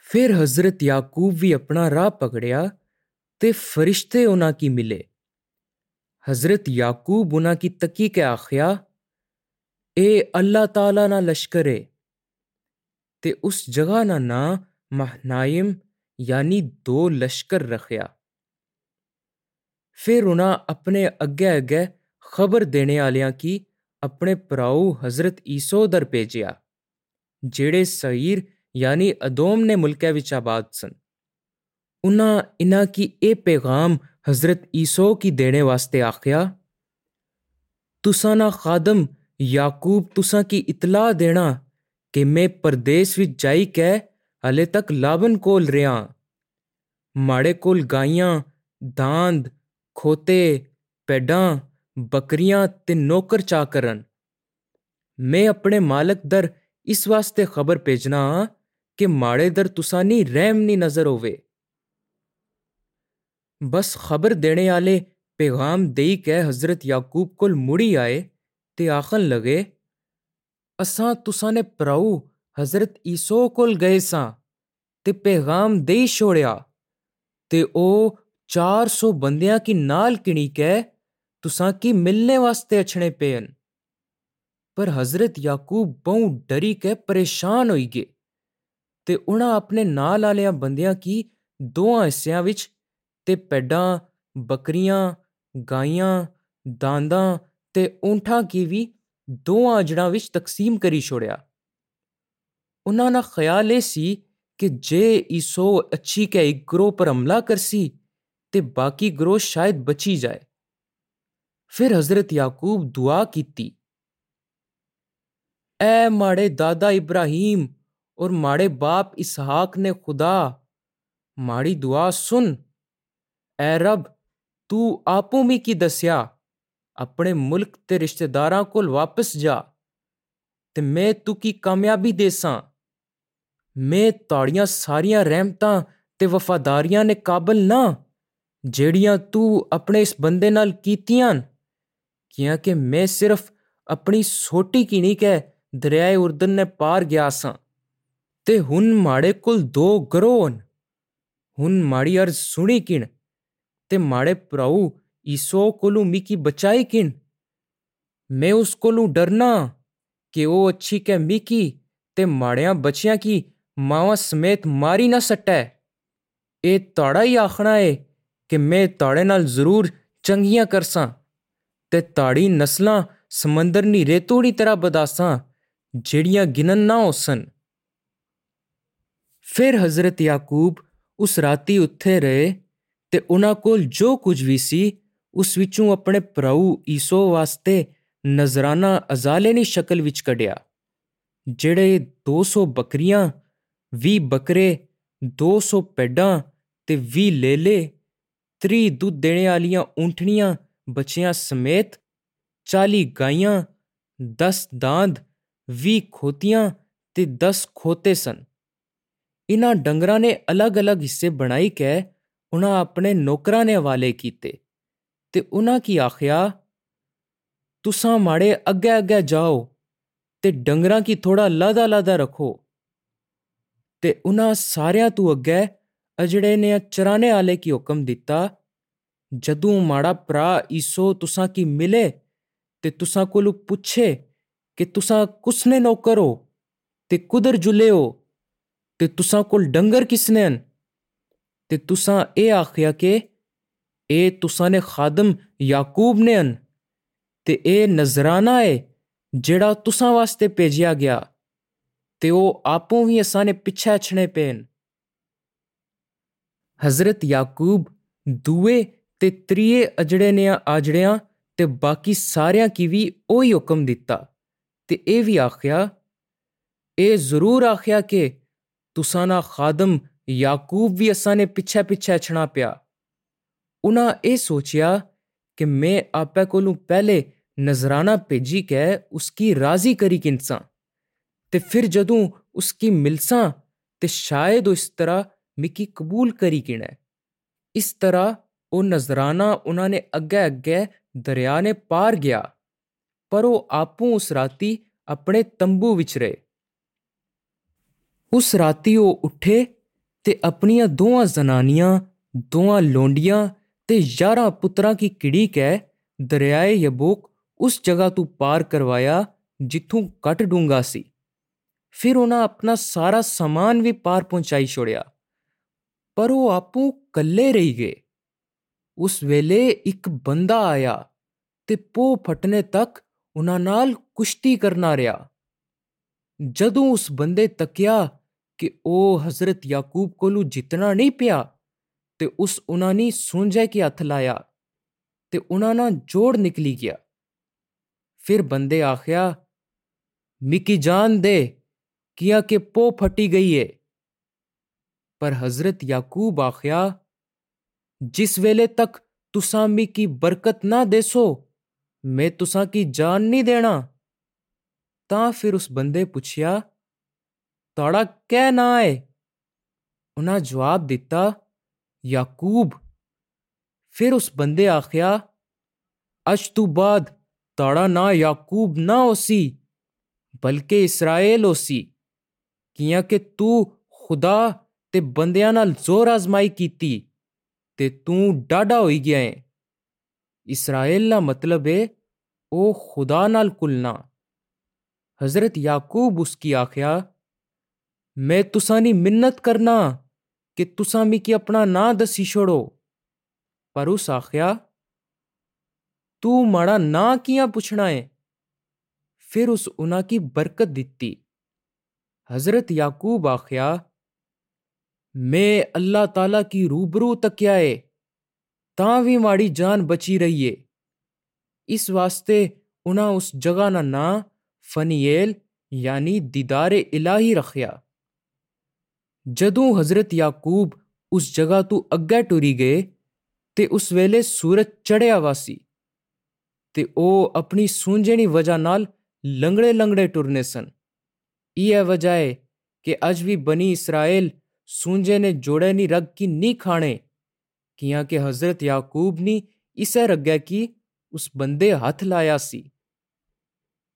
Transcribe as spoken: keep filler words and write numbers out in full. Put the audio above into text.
ਫਿਰ ਹਜ਼ਰਤ ਯਾਕੂਬ ਵੀ ਆਪਣਾ ਰਾਹ ਪਕੜਿਆ ਤੇ ਫਰਿਸ਼ਤੇ ਉਹਨਾਂ ਕੀ ਮਿਲੇ। हजरत याकूब उन्हा की तकी के आखिया, ए अल्लाह ताला ना लश्कर है। ते उस जगह ना ना महनाइम यानी दो लश्कर रखया। फिर उन्हा अपने अग्गे अग्गे खबर देने आलियां की अपने भराऊ हजरत ईसो दर भेजिया, जेड़े सईर यानी अदोम ने मुल्कै विच आबाद सन। उन्हा इन्हा की ए पैगाम हजरत ईसो की देने वास्ते आखिया, तुसा ना खादम याकूब तुसा की इतला देना कि मैं परदेस विच जाई कै हले तक लाबन कोल रिया। माड़े कोल गाइयां, दांद, खोते, भेडां, बकरियां ते नौकर चाकरन। मैं अपने मालक दर इस वास्ते खबर भेजना कि माड़े दर तुसा नी रहम नी नजर होवे। बस खबर देने आले पैगाम देई कै हजरत याकूब कोल मुड़ी आए ते आखन लगे, असां तुसा ने भराऊ हजरत ईसो कोल गए सां ते पैगाम देई छोड़िया ते ओ चार सौ बंदियां की नाल किणी कै तुसां की मिलने वास्ते अछने पेन। पर हजरत याकूब बहु डरी कै परेशान होई गए ते उन्हां अपने नाल आलियां बंदियां की दोआं हिस्सियां विच ते भेडां, बकरियां, गाइयां, दांदां ते ऊंठां की भी दोआं अजड़ां विच तकसीम करी छोड़िया। उन्हां ना ख्याल ए सी कि जे ईसो अच्छी कै इक ग्रोह पर हमला करसी ते बाकी ग्रोह शायद बची जाए। फिर हजरत याकूब दुआ कीती, ऐ माड़े दादा इब्राहिम और माड़े बाप इसहाक ने खुदा, माड़ी दुआ सुन। ऐ रब, तू आपू मिकी दस्या अपने मुल्क ते रिश्तेदारां कोल वापस जा ते मैं तुकी कामयाबी देसां। मैं ताड़ियां सारियां रहमतां ते वफादारियां ने काबल ना जेड़ियां तू अपने इस बंदे नाल कीतियां न, कियांकि मैं सिर्फ अपनी सोटी किणी कै दरियाए उर्दन ने पार गया सां ते हुन माड़े कोल दो ग्रोह न। हुन माड़ी अर्ज सुणी किण ते माड़े भराऊ ईसो कोलू मिकी बचाई किण। मैं उस कोलू डरना कि ओ अच्छी कै मिकी ते माड़ियां बच्चियां की मावां समेत मारी ना सट्टै। ए ताड़ा ही आखना है कि मैं ताड़े नाल जरूर चंगियां करसां ते ताड़ी नस्लां समंदर नी रेतोड़ी तरह बदासां जेड़ियां गिनन ना होसन। फिर हजरत याकूब उस राती उत्थे रहे ते उन्हां कोल जो कुछ भी सी उस विचों अपने भराऊ ईसो वास्ते नजराना अजाले नी शक्ल विच कढिया, जेड़े दो सौ बकरियां, वी बकरे, दो सौ भेडां ते वी लेले, त्री दुध देने आलियां ऊंटनियां बच्चियां समेत, चाली गाइयां, दस दांद, वी खोतियां ते दस खोते सन। इन्हां डंगरां ने अलग अलग हिस्से बनाई कै उन्हां अपने नौकरां ने हवाले कीते ते उन्हां की आखिया, तुसां माड़े अग्गे अग्गे जाओ ते डंगरां की थोड़ा लादा लादा रखो। ते उन्हां सारियां तू अग्गे अजड़े ने चराने आले की हुक्म दिता, जदूं माड़ा भरा ईसो तुसां की मिले ते तुसां कोलू पुछे कि तुसां कुसने नौकर हो ते कुदर जुले हो ते तुसां कोल डंगर किसने न, ते तुसां ए आखिया के ए तुसां ने खादम याकूब ने न ते ए नजराना है जेड़ा तुसां वास्ते भेजिया गया ते ओ आपू भी असां ने पिछे अछने पेन। हजरत याकूब दुए ते त्रिये अजड़े ने आजड़ियां ते बाकी सारियां की भी ओही हुक्म दिता ते ए भी आखिया, ए जरूर आखिया के तुसां ना खादम याकूब भी असां ने पिछे पिछे अछना पिया। उन्हां ए सोचिया कि मैं आपे कोलू पहले नजराना भेजी कै उसकी राजी करी किनसां ते फिर जदूं उसकी मिलसां ते शायद ओ इस तरह मिकी कबूल करी किनै। इस तरह ओ नजराना उन्हां ने अग्गे अग्गे दरिया ने पार गया, पर ओ आपू उस राती अपने तंबू विच रहे। उस राती ओ उठे ਤੇ ਆਪਣੀਆਂ ਦੋਵਾਂ ਜ਼ਨਾਨੀਆਂ, ਦੋਵਾਂ ਲੋਂਡੀਆਂ ਤੇ ਯਾਰਾਂ ਪੁੱਤਰਾਂ ਕੀ ਕਿੜੀ ਕੈ ਦਰਿਆਏ ਯਬੋਕ ਉਸ ਜਗ੍ਹਾ ਤੋਂ ਪਾਰ ਕਰਵਾਇਆ ਜਿੱਥੋਂ ਘੱਟ ਡੂੰਘਾ ਸੀ। ਫਿਰ ਉਹਨਾਂ ਆਪਣਾ ਸਾਰਾ ਸਮਾਨ ਵੀ ਪਾਰ ਪਹੁੰਚਾਈ ਛੋੜਿਆ, ਪਰ ਉਹ ਆਪੂ ਕੱਲੇ ਰਹੀ ਗਏ। ਉਸ ਵੇਲੇ ਇੱਕ ਬੰਦਾ ਆਇਆ ਤੇ ਪੋਹ ਫਟਣੇ ਤੱਕ ਉਹਨਾਂ ਨਾਲ ਕੁਸ਼ਤੀ ਕਰਨਾ ਰਿਹਾ। ਜਦੋਂ ਉਸ ਬੰਦੇ ਤੱਕਿਆ ਕਿ ਉਹ ਹਜ਼ਰਤ ਯਾਕੂਬ ਕੋਲੋਂ ਜਿੱਤਣਾ ਨਹੀਂ ਪਿਆ, ਤੇ ਉਸ ਉਹਨਾਂ ਨੇ ਸੂੰਝੇ ਕੇ ਹੱਥ ਲਾਇਆ ਤੇ ਉਹਨਾਂ ਨਾਲ ਜੋੜ ਨਿਕਲੀ ਗਿਆ। ਫਿਰ ਬੰਦੇ ਆਖਿਆ, ਮਿਕੀ ਜਾਨ ਦੇ ਕਿਆ ਕਿ ਪੋ ਫਟੀ ਗਈ ਏ। ਪਰ ਹਜ਼ਰਤ ਯਾਕੂਬ ਆਖਿਆ, ਜਿਸ ਵੇਲੇ ਤੱਕ ਤੁਸਾਂ ਮਿਕੀ ਬਰਕਤ ਨਾ ਦੇਸੋ, ਮੈਂ ਤੁਸਾਂ ਕੀ ਜਾਨ ਨਹੀਂ ਦੇਣਾ। ਤਾਂ ਫਿਰ ਉਸ ਬੰਦੇ ਪੁੱਛਿਆ, ਤੁਹਾਡਾ ਕਹਿ ਨਾਂ ਏ? ਉਹਨਾਂ ਜਵਾਬ ਦਿੱਤਾ, ਯਾਕੂਬ। ਫਿਰ ਉਸ ਬੰਦੇ ਆਖਿਆ, ਅੱਜ ਤੋਂ ਬਾਅਦ ਤੁਹਾਡਾ ਨਾਂ ਯਾਕੂਬ ਨਾ ਹੋਸੀ, ਬਲਕਿ ਇਸਰਾਏਲ ਹੋਸੀ, ਕਿਆ ਕਿ ਤੂੰ ਖੁਦਾ ਤੇ ਬੰਦਿਆਂ ਨਾਲ ਜ਼ੋਰ ਆਜ਼ਮਾਈ ਕੀਤੀ ਤੇ ਤੂੰ ਡਾਢਾ ਹੋਈ ਗਿਆ ਏ। ਇਸਰਾਏਲ ਦਾ ਮਤਲਬ ਏ ਉਹ ਖੁਦਾ ਨਾਲ ਕੁਲਨਾ। ਹਜ਼ਰਤ ਯਾਕੂਬ ਉਸ ਕੀ ਆਖਿਆ, ਮੈਂ ਤੁਸਾਂ ਦੀ ਮਿੰਨਤ ਕਰਨਾ ਕਿ ਤੁਸਾਂ ਮਿਕੀ ਆਪਣਾ ਨਾਂ ਦਸੀ ਛੋੜੋ। ਪਰ ਉਸ ਆਖਿਆ, ਤੂੰ ਮਾੜਾ ਨਾਂ ਕਿਆ ਪੁੱਛਣਾ ਏ? ਫਿਰ ਉਸ ਉਹਨਾਂ ਕੀ ਬਰਕਤ ਦਿੱਤੀ। ਹਜ਼ਰਤ ਯਾਕੂਬ ਆਖਿਆ, ਮੈਂ ਅੱਲਾਹ ਤਾਲਾ ਕੀ ਰੂਬਰੂ ਤੱਕਿਆ ਏ, ਤਾਂ ਵੀ ਮਾੜੀ ਜਾਨ ਬਚੀ ਰਹੀ ਏ। ਇਸ ਵਾਸਤੇ ਉਹਨਾਂ ਉਸ ਜਗ੍ਹਾ ਦਾ ਨਾਂ ਫਨੀਏਲ ਯਾਨੀ ਦੀਦਾਰੇ ਇਲਾਹੀ ਰੱਖਿਆ। ਜਦੋਂ ਹਜ਼ਰਤ ਯਾਕੂਬ ਉਸ ਜਗ੍ਹਾ ਤੋਂ ਅੱਗੇ ਟੁਰੀ ਗਏ ਤੇ ਉਸ ਵੇਲੇ ਸੂਰਜ ਚੜ੍ਹਿਆ ਵਾ ਸੀ ਤੇ ਉਹ ਆਪਣੀ ਸੂਝਣੀ ਵਜ੍ਹਾ ਨਾਲ ਲੰਗੜੇ ਲੰਗੜੇ ਟੁਰਨੇ ਸਨ। ਇਹ ਵਜ੍ਹਾ ਹੈ ਕਿ ਅੱਜ ਵੀ ਬਨੀ ਇਸਰਾਏਲ ਸੂਝੇ ਨੇ ਜੋੜੇ ਨੀ ਰਗ ਕੀ ਨਹੀਂ ਖਾਣੇ, ਕਿਆ ਕਿ ਹਜ਼ਰਤ ਯਾਕੂਬ ਨੇ ਇਸੇ ਰੱਗਿਆ ਕੀ ਉਸ ਬੰਦੇ ਹੱਥ ਲਾਇਆ ਸੀ।